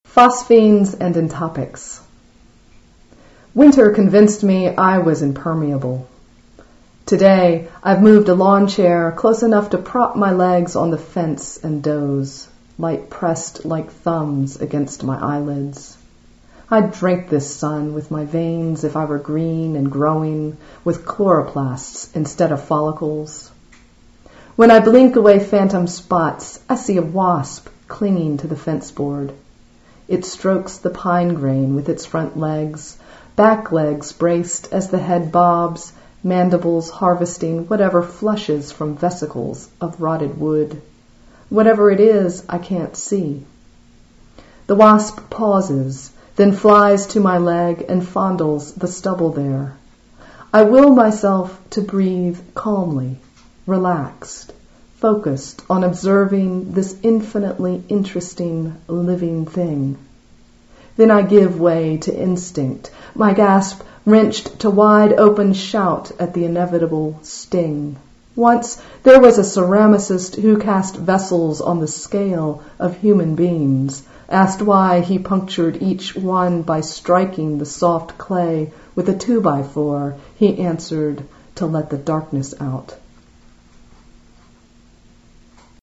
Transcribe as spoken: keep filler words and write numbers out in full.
Phosphines and entopics. Winter convinced me I was impermeable. Today, I've moved a lawn chair close enough to prop my legs on the fence and doze, light pressed like thumbs against my eyelids. I'd drink this sun with my veins if I were green and growing with chloroplasts instead of follicles. When I blink away phantom spots, I see a wasp clinging to the fence board. It strokes the pine grain with its front legs, back legs braced as the head bobs, mandibles harvesting whatever flushes from vesicles of rotted wood. Whatever it is, I can't see. The wasp pauses, then flies to my leg and fondles the stubble there. I will myself to breathe calmly, relaxed, focused on observing this infinitely interesting living thing. Then I give way to instinct, my gasp wrenched to wide-open shout at the inevitable sting. Once there was a ceramicist who cast vessels on the scale of human beings, asked why he punctured each one by striking the soft clay with a two-by-four. He answered, to let the darkness out.